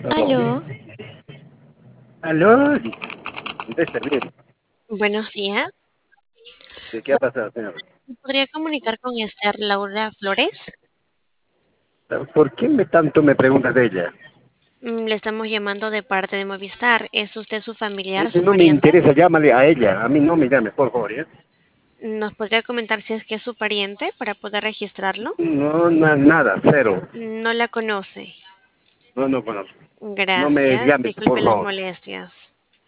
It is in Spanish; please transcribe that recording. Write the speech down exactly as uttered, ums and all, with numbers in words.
Aló. Aló, Aló. De servir. buenos días. ¿De qué ha pasado, señor? ¿Me podría comunicar con Esther Laura Flores? ¿Por qué me tanto me preguntas de ella? Mm, Le estamos llamando de parte de Movistar. ¿Es usted su familiar, Eso su no me pariente? interesa, llámale a ella. A mí no me llames, por favor, ¿eh? ¿Nos podría comentar si es que es su pariente para poder registrarlo? No, na- nada, cero. No la conoce. No, no conozco. No me Gracias. llames, Disculpe por las favor. molestias.